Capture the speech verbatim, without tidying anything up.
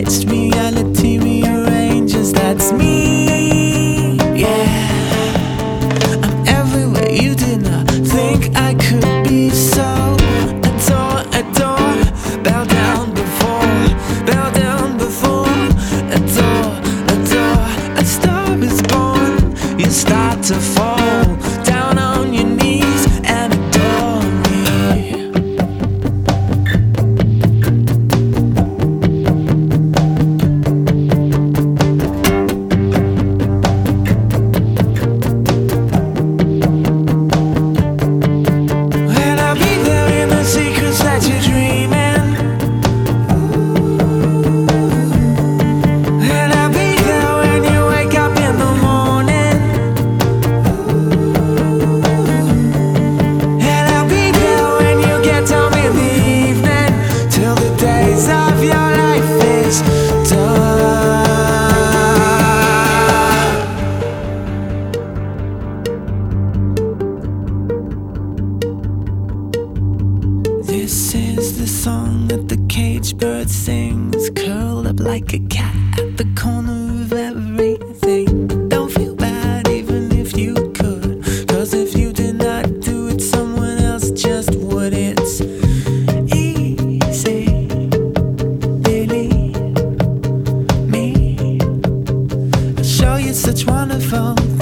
staged, reality rearranges. That's me, yeah. I'm everywhere you did not think I could be. So adore, adore, bow down before, bow down before, adore, adore. A star is born, you start to fall down on your knees and adore me. And I'll be there in the secrets that you're dreaming. And I'll be there when you wake up in the morning. And I'll be there when you get home in the evening, till the days of your life is done. This is the song that the caged bird sings, curled up like a cat at the corner of everything. Don't feel bad even if you could, 'cause if you did not do it, someone else just would. It's easy, believe me. I'll show you such wonderful